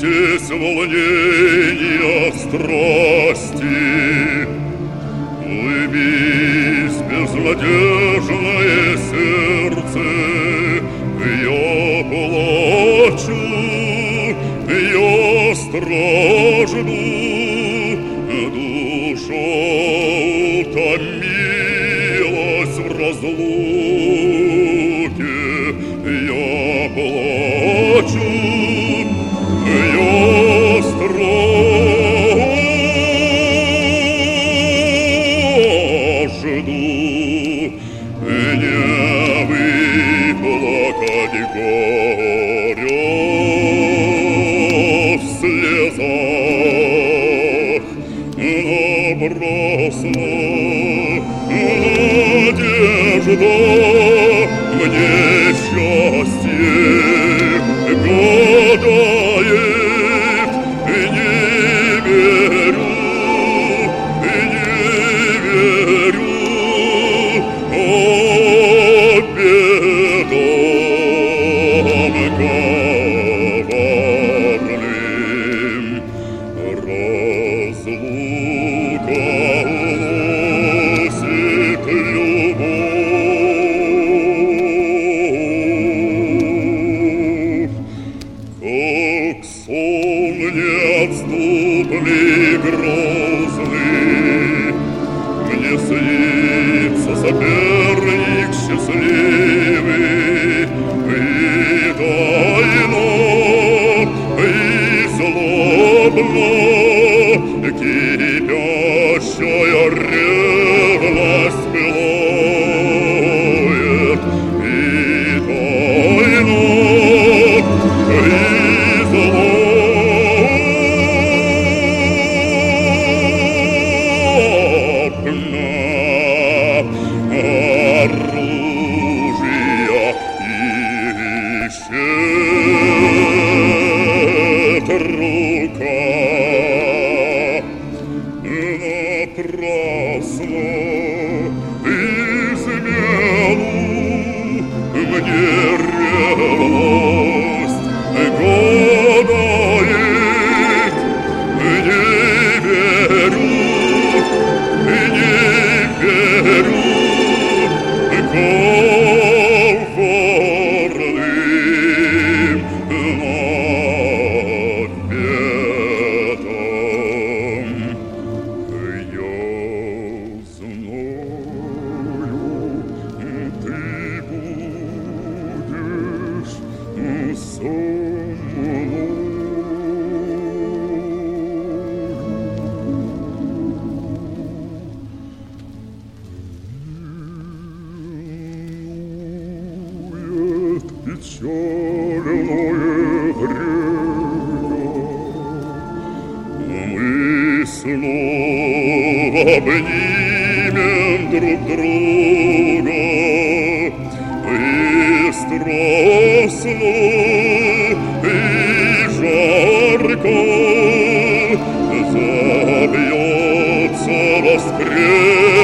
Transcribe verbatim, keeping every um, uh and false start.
Здесь волнения страсти. Улыбись, безнадежное сердце, я плачу, я стражду, душа утомилась в разлуке, я плачу, я стражду, не выплакать горя в слезах напрасно. Надежда мне счастье гадает, не верю, не верю обетам коварным. Разлука уносит любовь, как сон неотступный грозный. Мне снится соперник счастливый, и тайно, и злобно кипящая ревность пылает, и тайно, и злобно оружия ищет рука. Напрасно измену мне ревность гадает, не верю, не верю коварным наветам. Я знаю, ты будешь со мною. Печальное время, мы снова обнимем друг друга, и страстно, и жарко забьется воскресенье.